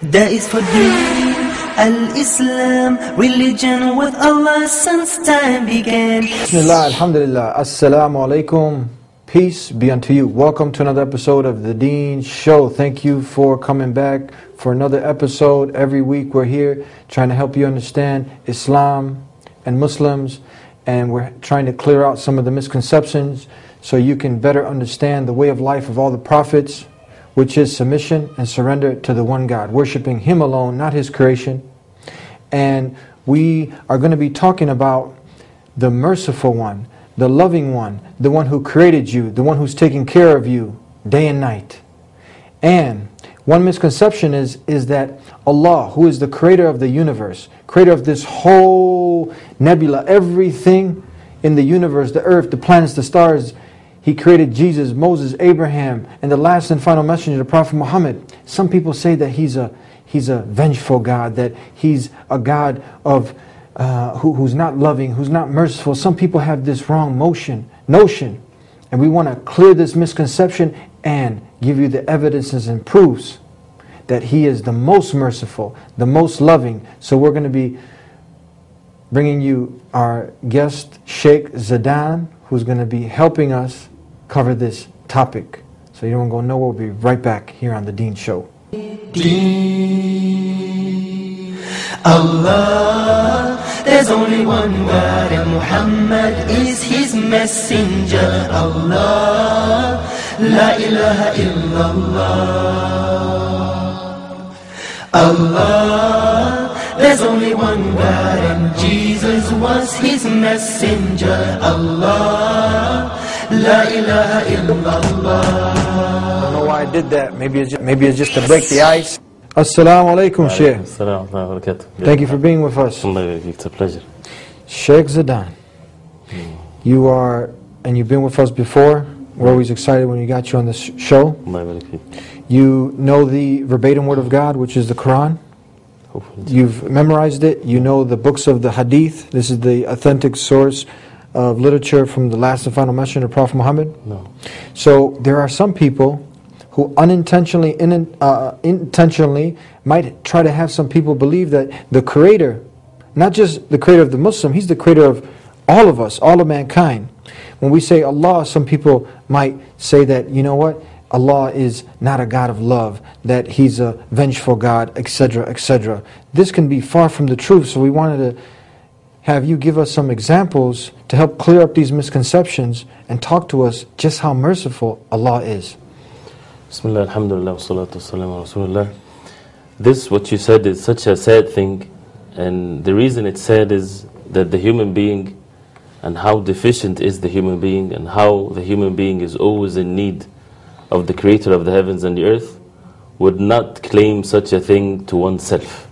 That is for deen, al-Islam, religion with Allah since time began. Bismillah, alhamdulillah, assalamu alaikum, peace be unto you. Welcome to another episode of The Deen Show. Thank you for coming back for another episode. Every week we're here trying to help you understand Islam and Muslims, and we're trying to clear out some of the misconceptions so you can better understand the way of life of all the prophets, which is submission and surrender to the one God, worshiping Him alone, not His creation. And we are going to be talking about the merciful one, the loving one, the one who created you, the one who's taking care of you day and night. And one misconception is that Allah, who is the creator of the universe, creator of this whole nebula, everything in the universe, the earth, the planets, the stars, He created Jesus, Moses, Abraham, and the last and final messenger, the Prophet Muhammad. Some people say that He's a vengeful God, that He's a God of who's not loving, who's not merciful. Some people have this wrong notion, and we want to clear this misconception and give you the evidences and proofs that He is the most merciful, the most loving. So we're going to be bringing you our guest, Sheikh Zadaan, who's going to be helping us cover this topic. So you don't go nowhere. We'll be right back here on The Deen Show. Deen, Allah, there's only one God and Muhammad is His messenger. Allah, La ilaha illallah. Allah, there's only one God and Jesus was His messenger. Allah, La ilaha illallah. I don't know why I did that. Maybe it's just to break the ice. Assalamu alaikum, Sheikh. Thank you for being with us. It's a pleasure. Sheikh Zadaan, you've been with us before. We're always excited when we got you on this show. You know the verbatim word of God, which is the Quran. You've memorized it. You know the books of the Hadith. This is the authentic source of literature from the last and final messenger, Prophet Muhammad. No. So there are some people who unintentionally, intentionally might try to have some people believe that the Creator, not just the Creator of the Muslim, He's the Creator of all of us, all of mankind. When we say Allah, some people might say that, you know what, Allah is not a God of love, that He's a vengeful God, etc., etc. This can be far from the truth, so we wanted to have you give us some examples to help clear up these misconceptions and talk to us just how merciful Allah is. Bismillah, alhamdulillah, wa salatu wa salam wa rasulullah. This, what you said, is such a sad thing, and the reason it's sad is that the human being, and how deficient is the human being, and how the human being is always in need of the Creator of the heavens and the earth, would not claim such a thing to oneself.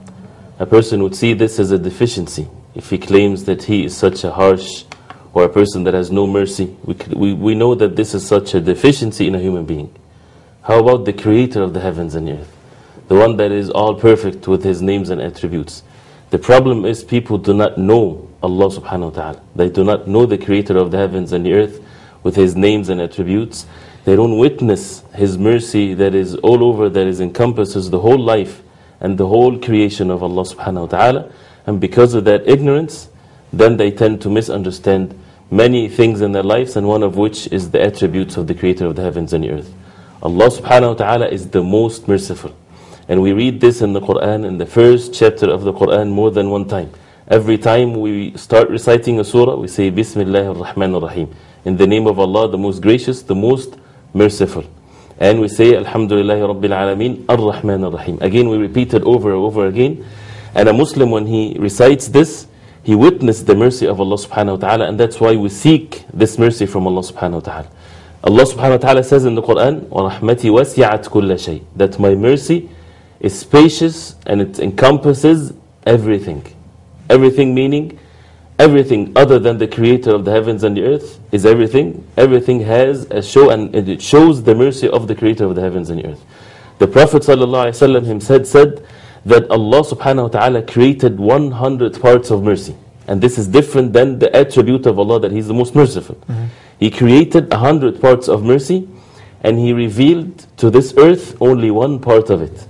A person would see this as a deficiency if he claims that he is such a harsh, or a person that has no mercy. We know that this is such a deficiency in a human being. How about the Creator of the heavens and the earth, the one that is all perfect with His names and attributes? The problem is people do not know Allah subhanahu wa ta'ala. They do not know the Creator of the heavens and the earth with His names and attributes. They don't witness His mercy that is all over, that encompasses the whole life and the whole creation of Allah subhanahu wa ta'ala. And because of that ignorance, then they tend to misunderstand many things in their lives, and one of which is the attributes of the Creator of the heavens and the earth. Allah subhanahu wa ta'ala is the most merciful. And we read this in the Quran, in the first chapter of the Quran, more than one time. Every time we start reciting a surah, we say Bismillah ar-Rahman ar-Rahim, in the name of Allah, the most gracious, the most merciful. And we say Alhamdulillah Rabbil Alameen ar-Rahman ar-Rahim. Again, we repeat it over and over again. And a Muslim, when he recites this, he witnessed the mercy of Allah subhanahu wa ta'ala, and that's why we seek this mercy from Allah subhanahu wa ta'ala. Allah subhanahu wa ta'ala says in the Quran, وَرَحْمَتِي وَسِعَتْ كُلَّ شَيْءٍ, that my mercy is spacious and it encompasses everything. Everything meaning everything other than the Creator of the heavens and the earth is everything. Everything has a show, and it shows the mercy of the Creator of the heavens and the earth. The Prophet ﷺ himself said that Allah subhanahu wa ta'ala created 100 parts of mercy. And this is different than the attribute of Allah that He's the most merciful. He created 100 parts of mercy, and He revealed to this earth only one part of it.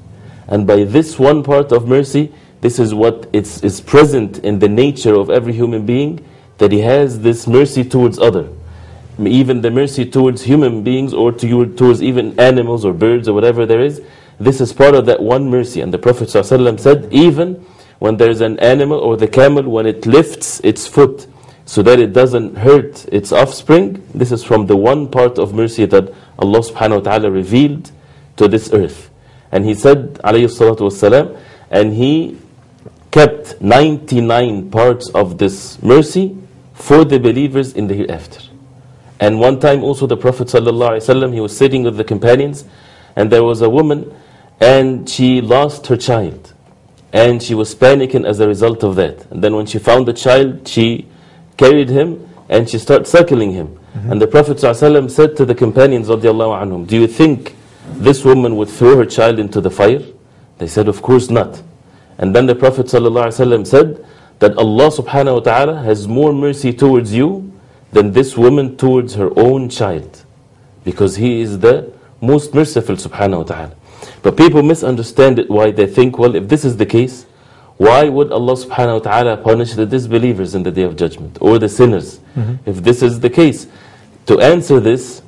And by this one part of mercy, this is what is present in the nature of every human being, that he has this mercy towards other. Even the mercy towards human beings, or towards even animals or birds or whatever there is, this is part of that one mercy. And the Prophet ﷺ said, even when there's an animal or the camel, when it lifts its foot so that it doesn't hurt its offspring, this is from the one part of mercy that Allah subhanahu wa ta'ala revealed to this earth. And he said, alayhi salatu wassalam, and he kept 99 parts of this mercy for the believers in the hereafter. And one time also the Prophet ﷺ, he was sitting with the companions, and there was a woman, and she lost her child. And she was panicking as a result of that. And then when she found the child, she carried him, and she started suckling him. And the Prophet ﷺ said to the companions, radiallahu anhum, do you think this woman would throw her child into the fire? They said, of course not. And then the Prophet ﷺ said that Allah subhanahu wa ta'ala has more mercy towards you than this woman towards her own child, because He is the most merciful subhanahu wa ta'ala. But people misunderstand it. Why? They think, well, if this is the case, why would Allah subhanahu wa ta'ala punish the disbelievers in the Day of Judgment, or the sinners, if this is the case? To answer this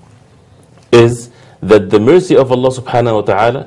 is that the mercy of Allah subhanahu wa ta'ala,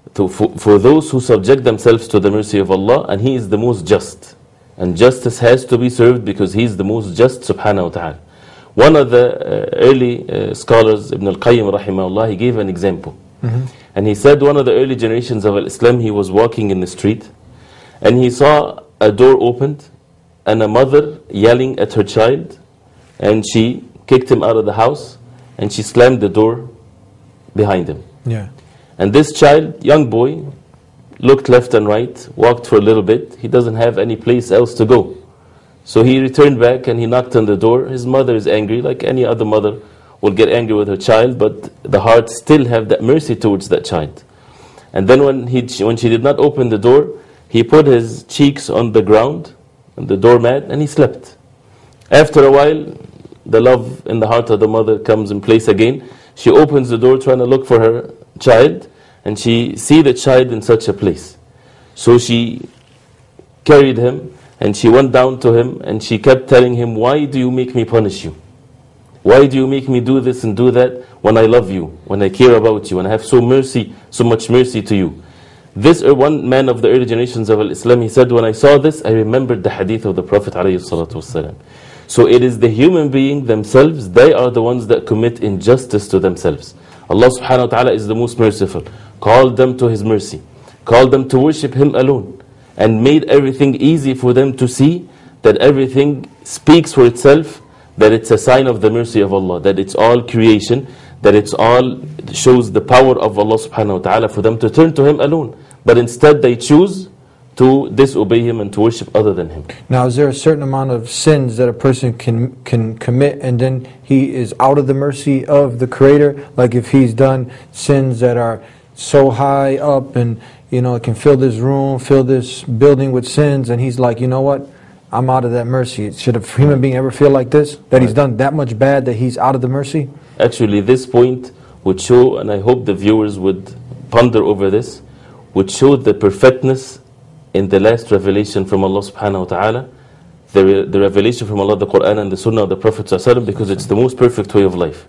for those who subject themselves to the mercy of Allah, and He is the most just. And justice has to be served because He is the most just subhanahu wa ta'ala. One of the early scholars, Ibn al-Qayyim rahimahullah, he gave an example. And he said one of the early generations of Islam, he was walking in the street, and he saw a door opened, and a mother yelling at her child, and she kicked him out of the house, and she slammed the door behind him. Yeah. And this child, young boy, looked left and right, walked for a little bit. He doesn't have any place else to go. So he returned back and he knocked on the door. His mother is angry, like any other mother will get angry with her child, but the heart still have that mercy towards that child. And then when she did not open the door, he put his cheeks on the ground, on the doormat, and he slept. After a while, the love in the heart of the mother comes in place again. She opens the door trying to look for her child, and she see the child in such a place. So she carried him, and she went down to him, and she kept telling him, why do you make me punish you? Why do you make me do this and do that when I love you, when I care about you, when I have so much mercy to you? This one man of the early generations of Islam, he said, when I saw this, I remembered the hadith of the Prophet ﷺ. So it is the human being themselves, they are the ones that commit injustice to themselves. Allah subhanahu wa ta'ala is the most merciful. Called them to His mercy. Called them to worship Him alone. And made everything easy for them to see that everything speaks for itself, that it's a sign of the mercy of Allah, that it's all creation, that it's all shows the power of Allah subhanahu wa ta'ala for them to turn to Him alone. But instead they choose to disobey Him and to worship other than Him. Now, is there a certain amount of sins that a person can commit and then he is out of the mercy of the Creator? Like if he's done sins that are so high up and, you know, it can fill this room, fill this building with sins, and he's like, you know what? I'm out of that mercy. Should a human being ever feel like this? That he's done that much bad that he's out of the mercy? Actually, this point would show, and I hope the viewers would ponder over this, would show the perfectness in the last revelation from Allah subhanahu wa ta'ala, the revelation from Allah, the Quran and the Sunnah of the Prophet ﷺ, because it's the most perfect way of life.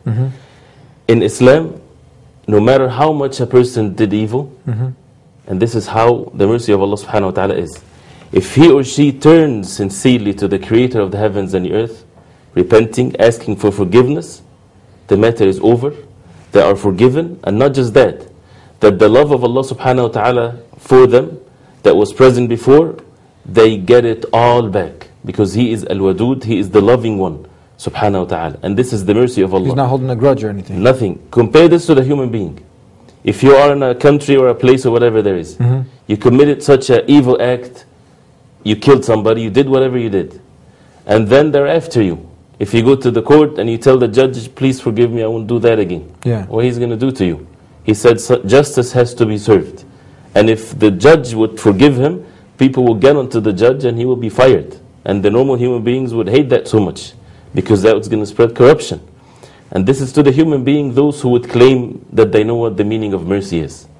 In Islam, no matter how much a person did evil, and this is how the mercy of Allah subhanahu wa ta'ala is, if he or she turns sincerely to the Creator of the heavens and the earth, repenting, asking for forgiveness, the matter is over, they are forgiven. And not just that, that the love of Allah subhanahu wa ta'ala for them that was present before, they get it all back, because He is Al-Wadud, He is the loving one subhanahu wa ta'ala. And this is the mercy of Allah. He's not holding a grudge or anything. Nothing. Compare this to the human being. If you are in a country or a place or whatever there is, you committed such an evil act, you killed somebody, you did whatever you did, and then they're after you. If you go to the court and you tell the judge, please forgive me, I won't do that again. What He's going to do to you? He said justice has to be served. And if the judge would forgive him, people will get onto the judge and he will be fired. And the normal human beings would hate that so much, because that was going to spread corruption. And this is to the human being, those who would claim that they know what the meaning of mercy is.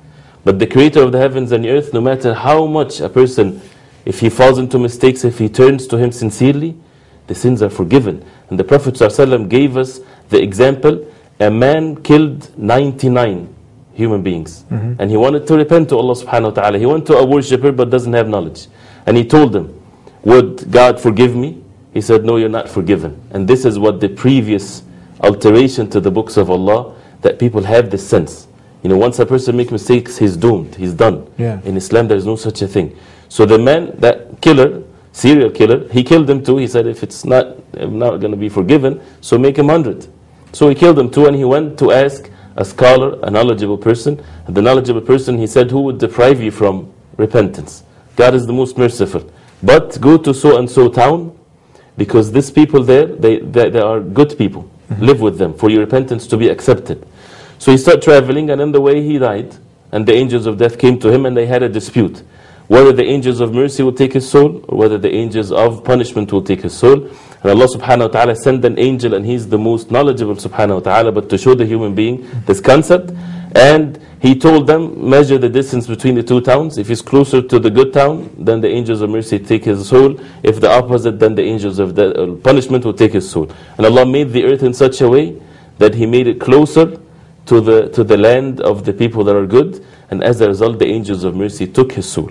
But the creator of the heavens and the earth, no matter how much a person, if he falls into mistakes, if he turns to him sincerely, the sins are forgiven. And the Prophet ﷺ gave us the example, a man killed 99 human beings. And he wanted to repent to Allah subhanahu wa ta'ala. He went to a worshipper but doesn't have knowledge. And he told him, would God forgive me? He said, no, you're not forgiven. And this is what the previous alteration to the books of Allah, that people have this sense. You know, once a person makes mistakes, he's doomed, he's done. Yeah. In Islam, there is no such a thing. So the man, that killer, serial killer, he killed him too. He said, if I'm not going to be forgiven, so make him 100. So he killed him too, and he went to ask a scholar, a knowledgeable person. And the knowledgeable person, he said, who would deprive you from repentance? God is the most merciful. But go to so-and-so town, because these people there, they are good people. Live with them for your repentance to be accepted. So he started traveling, and on the way he died. And the angels of death came to him, and they had a dispute. Whether the angels of mercy will take his soul, or whether the angels of punishment will take his soul. And Allah subhanahu wa ta'ala sent an angel, and he's the most knowledgeable subhanahu wa ta'ala, but to show the human being this concept. And he told them, measure the distance between the two towns. If it's closer to the good town, then the angels of mercy take his soul. If the opposite, then the angels of punishment will take his soul. And Allah made the earth in such a way that He made it closer to the land of the people that are good. And as a result, the angels of mercy took his soul.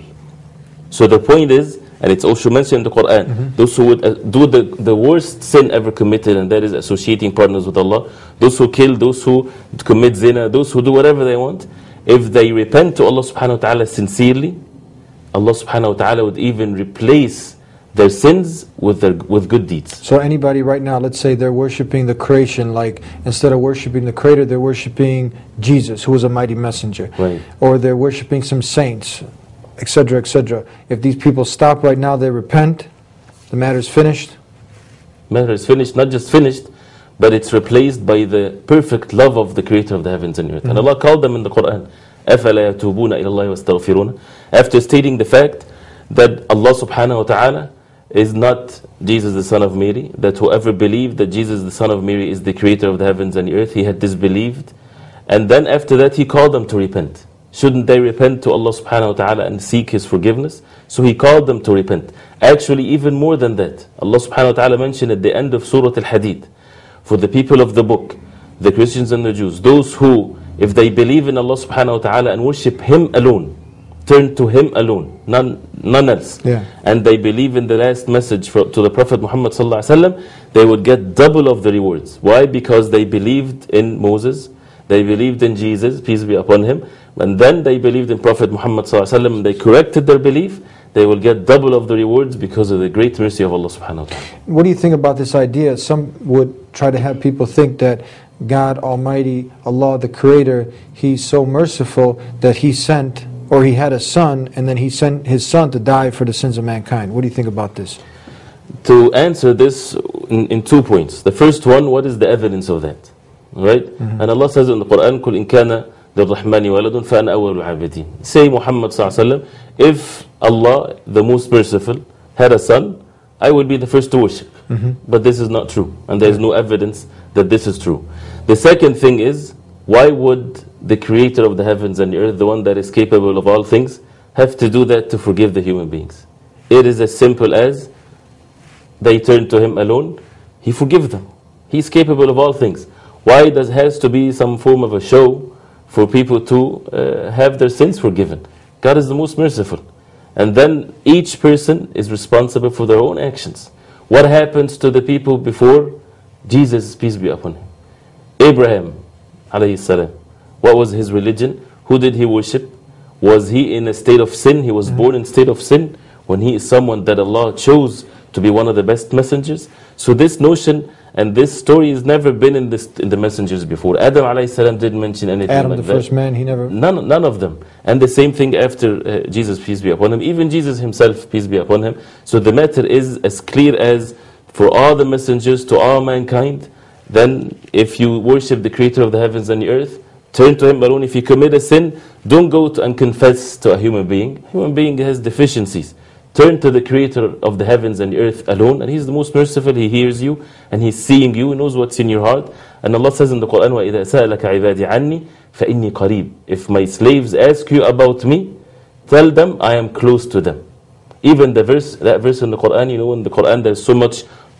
So the point is, and it's also mentioned in the Quran, those who would do the worst sin ever committed, and that is associating partners with Allah, those who kill, those who commit zina, those who do whatever they want, if they repent to Allah subhanahu wa ta'ala sincerely, Allah subhanahu wa ta'ala would even replace their sins with good deeds. So anybody right now, let's say they're worshiping the creation, like instead of worshiping the Creator, they're worshiping Jesus, who is a mighty messenger. Right. Or they're worshiping some saints, etc., etc. If these people stop right now, they repent, the matter's finished. Matter is finished, not just finished, but it's replaced by the perfect love of the Creator of the heavens and earth. And Allah called them in the Quran, أَفَلَا يَتُوبُونَ إِلَى اللَّهِ وَاسْتَغْفِرُونَ. After stating the fact that Allah subhanahu wa ta'ala is not Jesus the son of Mary, that whoever believed that Jesus the son of Mary is the Creator of the heavens and the earth, he had disbelieved. And then after that, He called them to repent. Shouldn't they repent to Allah subhanahu wa ta'ala and seek His forgiveness? So He called them to repent. Actually, even more than that, Allah subhanahu wa ta'ala mentioned at the end of Surah Al-Hadid, for the people of the book, the Christians and the Jews, those who, if they believe in Allah subhanahu wa ta'ala and worship Him alone, turn to Him alone, none else, and they believe in the last message to the Prophet Muhammad sallallahu alaihi wasallam, they would get double of the rewards. Why? Because they believed in Moses, they believed in Jesus, peace be upon him, and then they believed in Prophet Muhammad sallallahu alaihi wasallam, and they corrected their belief. They will get double of the rewards because of the great mercy of Allah subhanahu wa ta'ala. What do you think about this idea? Some would try to have people think that God Almighty, Allah the Creator, He's so merciful that He sent, or He had a son, and then He sent His son to die for the sins of mankind. What do you think about this? To answer this in 2 points. The first one, what is the evidence of that? Right? And Allah says in the Quran, قُلْ إِنْ كَانَ لِلرَّحْمَنِ وَلَدٌ فَأَنَا أَوَّلُ الْعَابِدِينَ. Say Muhammad sallallahu alaihi wasallam, if Allah, the most merciful, had a son, I would be the first to worship. But this is not true, and there is no evidence that this is true. The second thing is, why would the Creator of the heavens and the earth, the one that is capable of all things, have to do that to forgive the human beings? It is as simple as they turn to Him alone, He forgives them. He's capable of all things. Why has to be some form of a show for people to have their sins forgiven? God is the most merciful. And then each person is responsible for their own actions. What happens to the people before Jesus, peace be upon him? Abraham, alayhi salam. What was his religion? Who did he worship? Was he in a state of sin? He was born in a state of sin when he is someone that Allah chose to be one of the best messengers. So this notion and this story has never been in the messengers before. Adam alayhi salam didn't mention anything Adam, like the that. first man, he never... None of them. And the same thing after Jesus, peace be upon him. Even Jesus himself, peace be upon him. So the matter is as clear as for all the messengers to all mankind. Then if you worship the Creator of the heavens and the earth, turn to Him alone. If you commit a sin, don't go to and confess to a human being. A human being has deficiencies. Turn to the Creator of the heavens and the earth alone, and He's the most merciful. He hears you, and He's seeing you, He knows what's in your heart. And Allah says in the Quran, وَإِذَا سَأَلَكَ عِبَادِ عَنِّي فإني قريب. If my slaves ask you about me, tell them I am close to them. Even that verse in the Quran, you know, in the Quran there's so much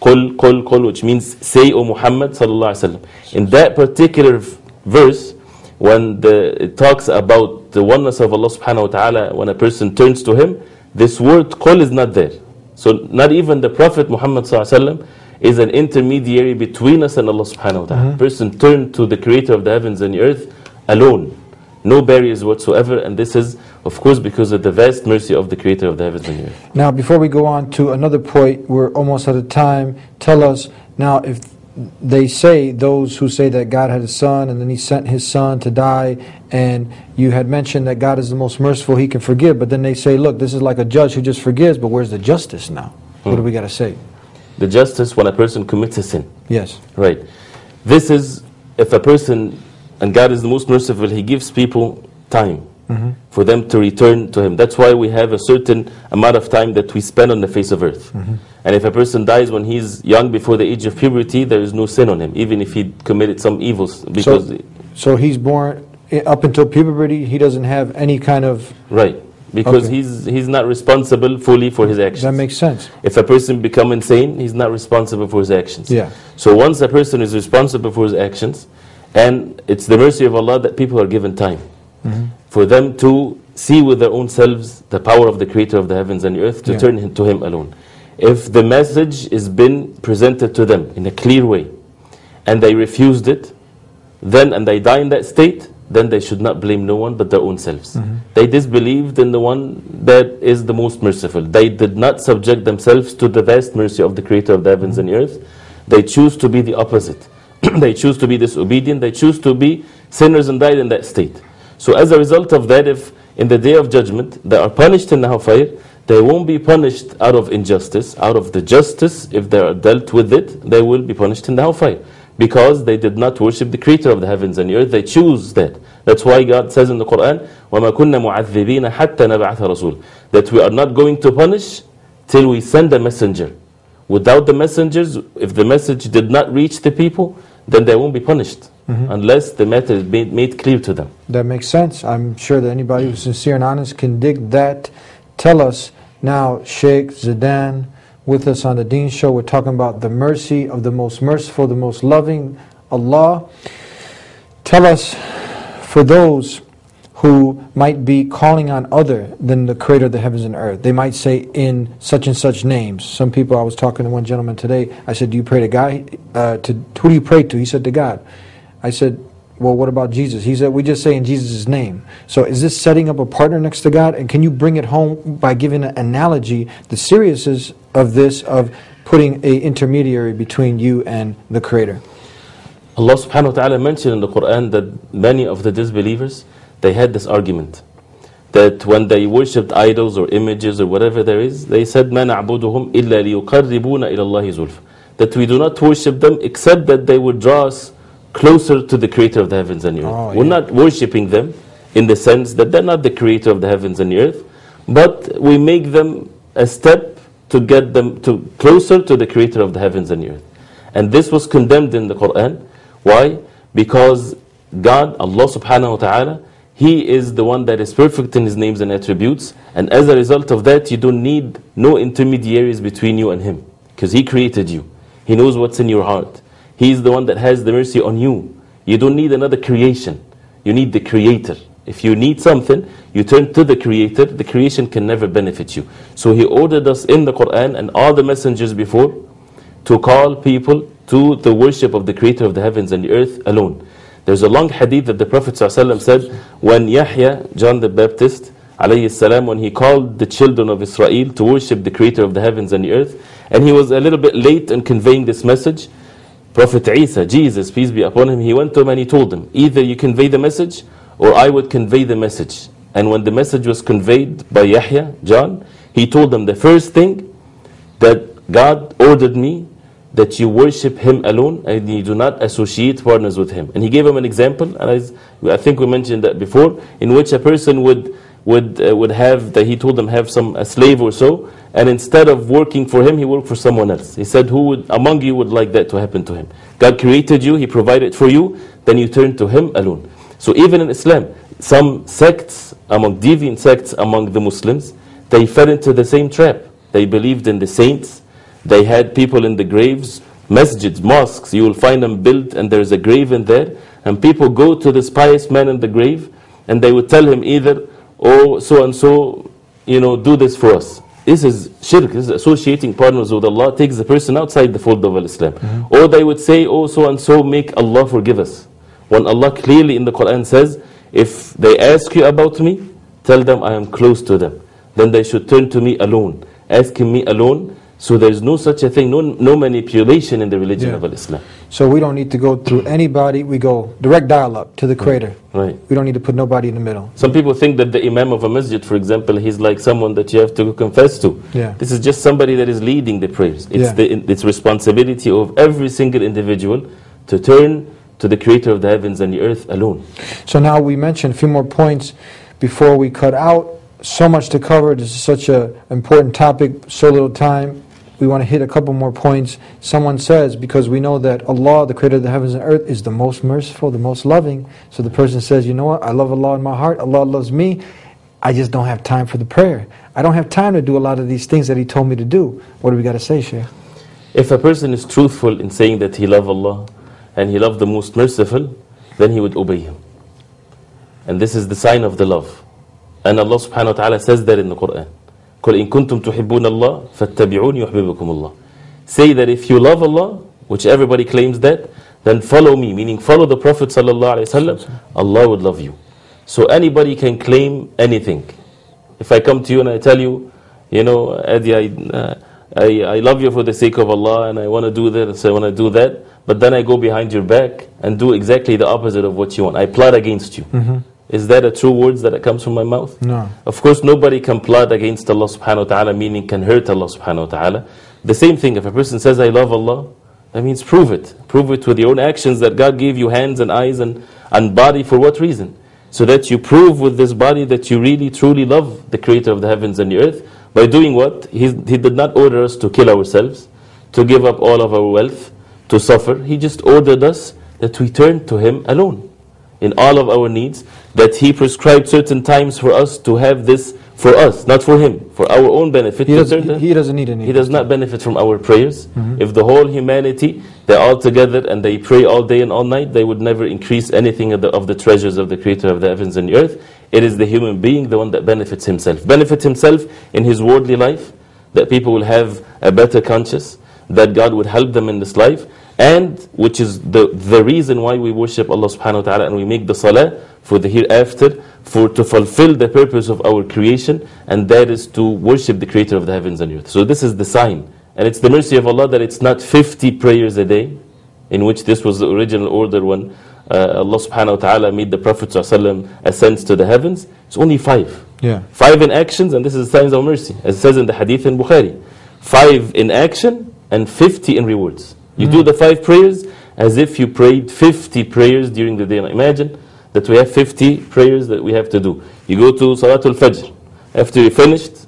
qul, which means say, O Muhammad sallallahu alaihi wasallam. In that particular verse, when it talks about the oneness of Allah subhanahu wa ta'ala, when a person turns to him, this word qul is not there. So not even the Prophet Muhammad sallallahu alaihi wasallam is an intermediary between us and Allah subhanahu wa ta'ala. Person turned to the creator of the heavens and the earth alone. No barriers whatsoever, and this is, of course, because of the vast mercy of the creator of the heavens and the earth. Now, before we go on to another point, we're almost out of time. Tell us, now, if they say, those who say that God had a son and then he sent his son to die, and you had mentioned that God is the most merciful, he can forgive, but then they say, look, this is like a judge who just forgives, but where's the justice now? What do we got to say? The justice when a person commits a sin. Yes. Right. This is, if a person, and God is the most merciful, he gives people time for them to return to him. That's why we have a certain amount of time that we spend on the face of earth. And if a person dies when he's young, before the age of puberty, there is no sin on him, even if he committed some evils. Because so he's born, up until puberty, he doesn't have any kind of... Right. Because he's not responsible fully for his actions. That makes sense. If a person becomes insane, he's not responsible for his actions. Yeah. So once a person is responsible for his actions, and it's the mercy of Allah that people are given time for them to see with their own selves the power of the creator of the heavens and the earth, to turn to him alone. If the message is been presented to them in a clear way, and they refused it, then and they die in that state, then they should not blame no one but their own selves. They disbelieved in the one that is the most merciful. They did not subject themselves to the vast mercy of the creator of the heavens and the earth. They choose to be the opposite. They choose to be disobedient. They choose to be sinners and died in that state. So as a result of that, if in the day of judgment they are punished in the hellfire, they won't be punished out of injustice. Out of the justice, if they are dealt with it, they will be punished in the hellfire, because they did not worship the creator of the heavens and the earth. They choose that. That's why God says in the Quran, وَمَا كُنَّ مُعَذِّبِينَ حَتَّى نَبْعَثَ رَسُولًا, that we are not going to punish till we send a messenger. Without the messengers, if the message did not reach the people, then they won't be punished unless the matter is made clear to them. That makes sense. I'm sure that anybody who's sincere and honest can dig that. Tell us now, Sheikh Zidan, with us on the Deen Show, we're talking about the mercy of the most merciful, the most loving Allah. Tell us, for those who might be calling on other than the creator of the heavens and earth, they might say in such and such names. Some people, I was talking to one gentleman today, I said, do you pray to God? Who do you pray to? He said, to God. I said, well, what about Jesus? He said, we just say in Jesus' name. So is this setting up a partner next to God? And can you bring it home by giving an analogy, the seriousness of this, of putting an intermediary between you and the Creator? Allah subhanahu wa ta'ala mentioned in the Quran that many of the disbelievers, they had this argument, that when they worshipped idols or images or whatever there is, they said, مَا نَعْبُدُهُمْ إِلَّا لِيُقَرِّبُونَ إِلَى اللَّهِ زُلْفًا, that we do not worship them except that they would draw us closer to the creator of the heavens and the earth. We're not worshipping them in the sense that they're not the creator of the heavens and the earth, but we make them a step to get them to closer to the creator of the heavens and the earth. And this was condemned in the Quran. Why? Because God, Allah subhanahu wa ta'ala, He is the one that is perfect in His names and attributes, and as a result of that, you don't need no intermediaries between you and Him, because He created you. He knows what's in your heart. He is the one that has the mercy on you. You don't need another creation. You need the Creator. If you need something, you turn to the Creator. The creation can never benefit you. So He ordered us in the Quran and all the messengers before to call people to the worship of the Creator of the heavens and the earth alone. There's a long hadith that the Prophet ﷺ said, when Yahya, John the Baptist, alayhi salam, when he called the children of Israel to worship the Creator of the heavens and the earth, and he was a little bit late in conveying this message, Prophet Isa, Jesus, peace be upon him, he went to him and he told them, either you convey the message or I would convey the message. And when the message was conveyed by Yahya, John, he told them the first thing, that God ordered me that you worship Him alone and you do not associate partners with Him. And he gave him an example, and I think we mentioned that before, in which a person would have, that he told them, have a slave or so, and instead of working for him, he worked for someone else. He said, who would among you would like that to happen to him? God created you, He provided for you, then you turn to Him alone. So even in Islam, some sects, deviant sects among the Muslims, they fell into the same trap. They believed in the saints. They had people in the graves, masjids, mosques. You will find them built and there's a grave in there. And people go to this pious man in the grave and they would tell him either, oh, so and so, do this for us. This is shirk, this is associating partners with Allah, takes the person outside the fold of Islam. Or they would say, oh, so and so, make Allah forgive us. When Allah clearly in the Quran says, if they ask you about me, tell them I am close to them. Then they should turn to me alone, asking me alone. So there's no such a thing, no manipulation in the religion of Islam. So we don't need to go through anybody, we go direct dialogue to the Creator. Right. We don't need to put nobody in the middle. Some people think that the Imam of a masjid, for example, he's like someone that you have to confess to. Yeah. This is just somebody that is leading the prayers. It's it's responsibility of every single individual to turn to the Creator of the heavens and the earth alone. So now we mentioned a few more points before we cut out. So much to cover. This is such an important topic, so little time. We want to hit a couple more points. Someone says, because we know that Allah, the Creator of the heavens and earth, is the most merciful, the most loving. So the person says, you know what, I love Allah in my heart, Allah loves me, I just don't have time for the prayer. I don't have time to do a lot of these things that He told me to do. What do we got to say, Shaykh? If a person is truthful in saying that he loves Allah and he loves the most merciful, then he would obey Him. And this is the sign of the love. And Allah subhanahu wa ta'ala says that in the Quran. قُلْ إِن كُنْتُمْ تُحِبُّونَ اللَّهِ فَاتَّبِعُونِ يُحْبِبُكُمُ اللَّهِ. Say that if you love Allah, which everybody claims that, then follow me, meaning follow the Prophet sallallahu alaihi wasallam, Allah would love you. So anybody can claim anything. If I come to you and I tell you, Adi, I love you for the sake of Allah and I want to do this, I want to do that, but then I go behind your back and do exactly the opposite of what you want. I plot against you. Is that a true words that comes from my mouth? No. Of course, nobody can plot against Allah subhanahu wa ta'ala, meaning can hurt Allah subhanahu wa ta'ala. The same thing, if a person says, I love Allah, that means prove it. Prove it with your own actions that God gave you hands and eyes and body. For what reason? So that you prove with this body that you really truly love the Creator of the heavens and the earth. By doing what? He did not order us to kill ourselves, to give up all of our wealth, to suffer. He just ordered us that we turn to Him alone in all of our needs, that He prescribed certain times for us to have this for us, not for Him, for our own benefit. He doesn't need any. He does not benefit from our prayers. If the whole humanity, they're all together and they pray all day and all night, they would never increase anything of the treasures of the Creator of the heavens and the earth. It is the human being, the one that benefits himself. Benefit himself in his worldly life, that people will have a better conscience, that God would help them in this life, and which is the reason why we worship Allah subhanahu wa ta'ala and we make the salah for the hereafter, to fulfill the purpose of our creation, and that is to worship the Creator of the heavens and earth. So this is the sign, and it's the mercy of Allah that it's not 50 prayers a day, in which this was the original order when Allah subhanahu wa ta'ala made the Prophet ascends to the heavens. It's only 5. 5 in actions, and this is the signs of mercy, as it says in the hadith in Bukhari. 5 in action and 50 in rewards. You do the 5 prayers as if you prayed 50 prayers during the day. Now imagine that we have 50 prayers that we have to do. You go to Salatul Fajr. After you finished,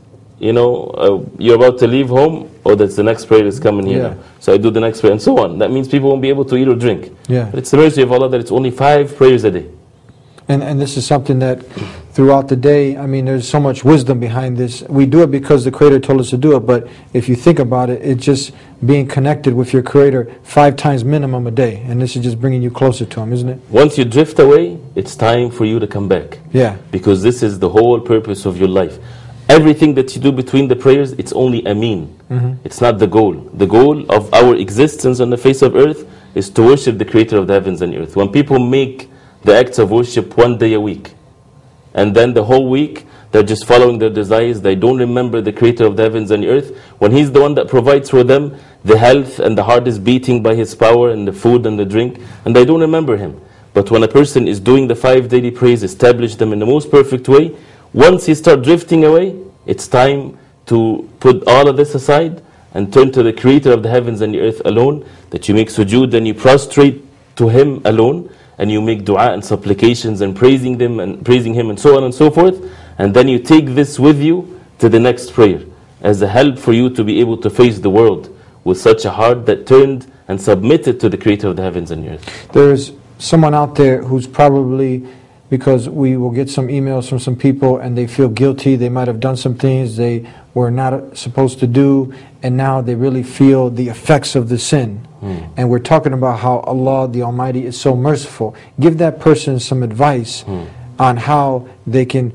you're about to leave home, that's the next prayer is coming here. Now. So I do the next prayer and so on. That means people won't be able to eat or drink. But it's the mercy of Allah that it's only 5 prayers a day. And this is something that throughout the day, there's so much wisdom behind this. We do it because the Creator told us to do it, but if you think about it, it's just being connected with your Creator 5 times minimum a day. And this is just bringing you closer to Him, isn't it? Once you drift away, it's time for you to come back. Because this is the whole purpose of your life. Everything that you do between the prayers, it's only a mean. It's not the goal. The goal of our existence on the face of earth is to worship the Creator of the heavens and earth. When people make the acts of worship 1 day a week, and then the whole week they're just following their desires, they don't remember the Creator of the heavens and earth, when He's the one that provides for them the health and the heart is beating by His power and the food and the drink, and they don't remember Him. But when a person is doing the 5 daily prayers, establish them in the most perfect way, once he starts drifting away, it's time to put all of this aside and turn to the Creator of the heavens and the earth alone, that you make sujood and you prostrate to Him alone, and you make dua and supplications and praising Him and so on and so forth, and then you take this with you to the next prayer as a help for you to be able to face the world with such a heart that turned and submitted to the Creator of the heavens and the earth. There's someone out there who's probably because we will get some emails from some people and they feel guilty. They might have done some things they were not supposed to do, and now they really feel the effects of the sin. And we're talking about how Allah the Almighty is so merciful. Give that person some advice on how they can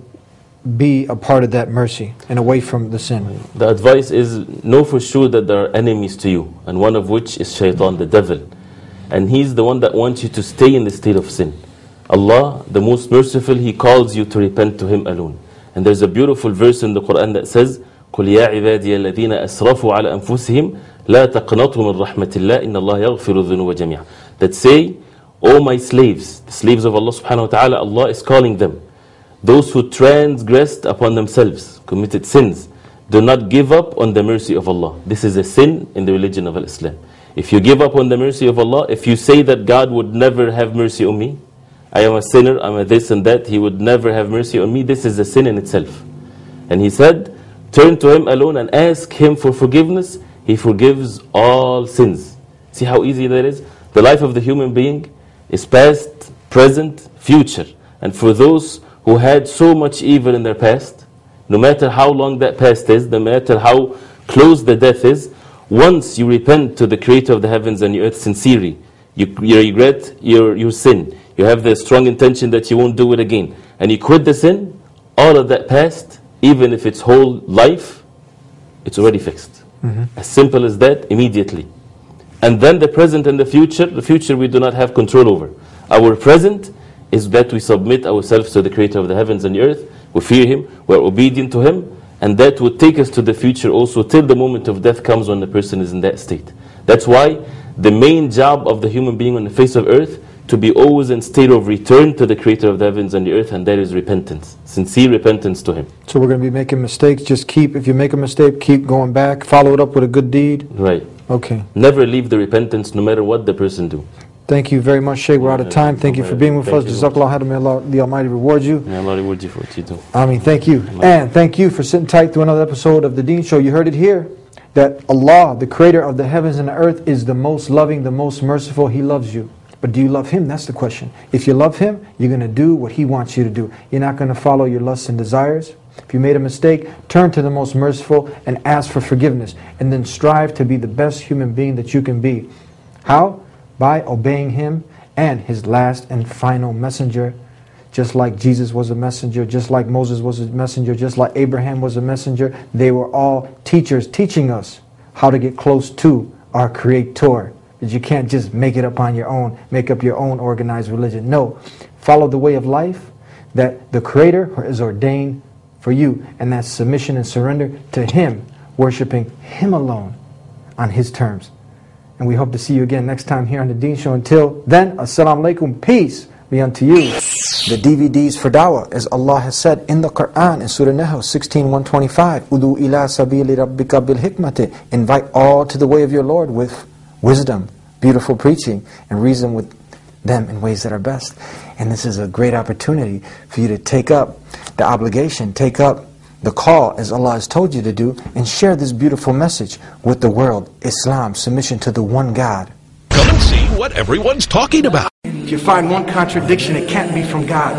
be a part of that mercy and away from the sin. The advice is, know for sure that there are enemies to you, and one of which is Shaitan, the devil. And he's the one that wants you to stay in the state of sin. Allah, the most merciful, He calls you to repent to Him alone. And there's a beautiful verse in the Quran that says, قُلْ يَا عِبَادِيَ الَّذِينَ أَسْرَفُوا عَلَى أَنفُسِهِمْ لَا تَقْنَطُوا مِنْ رَحْمَةِ اللَّهِ إِنَّ اللَّهَ يَغْفِرُ الذُّنُوبَ جَمِيعًا. That say, O my slaves, the slaves of Allah subhanahu wa ta'ala, Allah is calling them. Those who transgressed upon themselves, committed sins, do not give up on the mercy of Allah. This is a sin in the religion of Islam. If you give up on the mercy of Allah, if you say that God would never have mercy on me, I am a sinner, I'm a this and that, He would never have mercy on me, this is a sin in itself. And He said, turn to Him alone and ask Him for forgiveness. He forgives all sins. See how easy that is? The life of the human being is past, present, future. And for those who had so much evil in their past, no matter how long that past is, no matter how close the death is, once you repent to the Creator of the heavens and the earth sincerely, you regret your sin, you have the strong intention that you won't do it again, and you quit the sin, all of that past, even if it's whole life, it's already fixed. As simple as that, immediately. And then the present and the future we do not have control over. Our present is that we submit ourselves to the Creator of the heavens and the earth, we fear Him, we're obedient to Him, and that would take us to the future also till the moment of death comes when the person is in that state. That's why the main job of the human being on the face of earth to be always in state of return to the Creator of the heavens and the earth, and that is repentance, sincere repentance to Him. So we're going to be making mistakes. Just if you make a mistake, keep going back, follow it up with a good deed. Right. Okay. Never leave the repentance no matter what the person do. Thank you very much, Sheikh. We're out of time. Thank you for being with us. Jazakallah khairan. May Allah the Almighty reward you. May Allah reward you for what you do. Thank you. And thank you for sitting tight through another episode of The Deen Show. You heard it here, that Allah, the Creator of the heavens and the earth, is the most loving, the most merciful. He loves you. But do you love Him? That's the question. If you love Him, you're going to do what He wants you to do. You're not going to follow your lusts and desires. If you made a mistake, turn to the most merciful and ask for forgiveness. And then strive to be the best human being that you can be. How? By obeying Him and His last and final messenger. Just like Jesus was a messenger, just like Moses was a messenger, just like Abraham was a messenger. They were all teachers teaching us how to get close to our Creator. That you can't just make it up on your own, make up your own organized religion. No, follow the way of life that the Creator has ordained for you, and that's submission and surrender to Him, worshiping Him alone on His terms. And we hope to see you again next time here on The Deen Show. Until then, Assalamu alaikum, peace be unto you. The DVDs for dawah, as Allah has said in the Quran, in Surah Nahl 16:125, Udu ila sabili rabbika bil hikmati, invite all to the way of your Lord with wisdom, beautiful preaching, and reason with them in ways that are best. And this is a great opportunity for you to take up the obligation, take up the call as Allah has told you to do, and share this beautiful message with the world. Islam, submission to the one God. Come and see what everyone's talking about. If you find one contradiction, it can't be from God.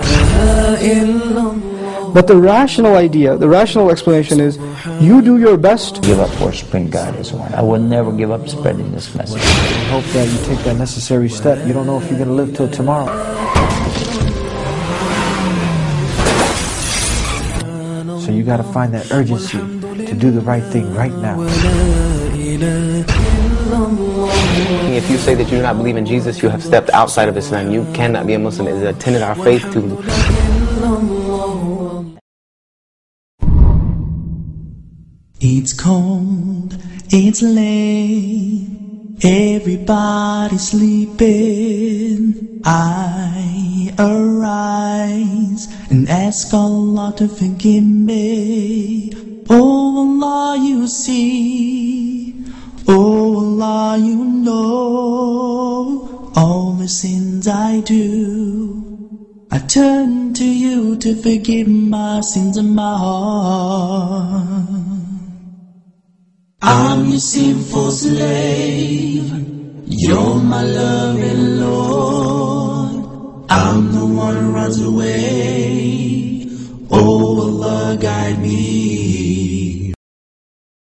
But the rational idea, the rational explanation is, you do your best. Give up worshiping God as one. I will never give up spreading this message. I hope that you take that necessary step. You don't know if you're going to live till tomorrow. So you got to find that urgency to do the right thing right now. If you say that you do not believe in Jesus, you have stepped outside of Islam. You cannot be a Muslim. It is a tenet of our faith to... It's cold, it's late, everybody's sleeping. I arise and ask Allah to forgive me. Oh Allah, you see, oh Allah, you know all the sins I do. I turn to you to forgive my sins in my heart. I'm your sinful slave, you're my loving Lord. I'm the one right miles away. Oh,